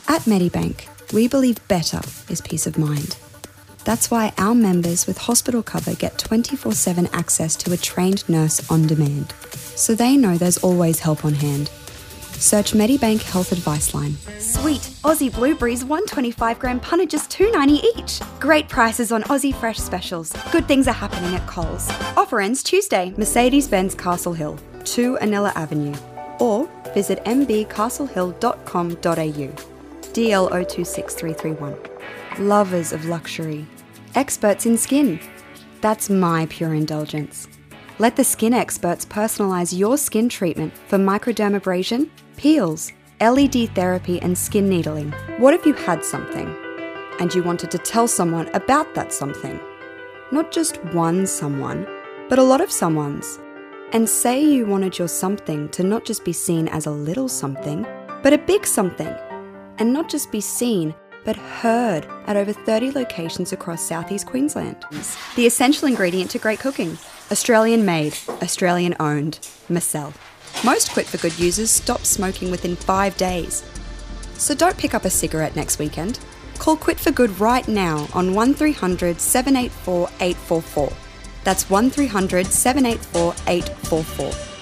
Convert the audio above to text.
At Medibank, we believe better is peace of mind. That's why our members with hospital cover get 24/7 access to a trained nurse on demand, so they know there's always help on hand. Search Medibank Health Advice Line. Sweet, Aussie blueberries, 125 gram punnet, just $2.90 each. Great prices on Aussie fresh specials. Good things are happening at Coles. Offer ends Tuesday. Mercedes-Benz Castle Hill, 2 Anilla Avenue. Or visit mbcastlehill.com.au. DL 026331. Lovers of luxury. Experts in skin. That's my pure indulgence. Let the skin experts personalise your skin treatment for microdermabrasion, peels, LED therapy and skin needling. What if you had something and you wanted to tell someone about that something? Not just one someone, but a lot of someones. And say you wanted your something to not just be seen as a little something, but a big something. And not just be seen, but heard at over 30 locations across southeast Queensland. The essential ingredient to great cooking. Australian made, Australian owned, Marcel. Most Quit for Good users stop smoking within 5 days. So don't pick up a cigarette next weekend. Call Quit for Good right now on 1300 784 844. That's 1300 784 844.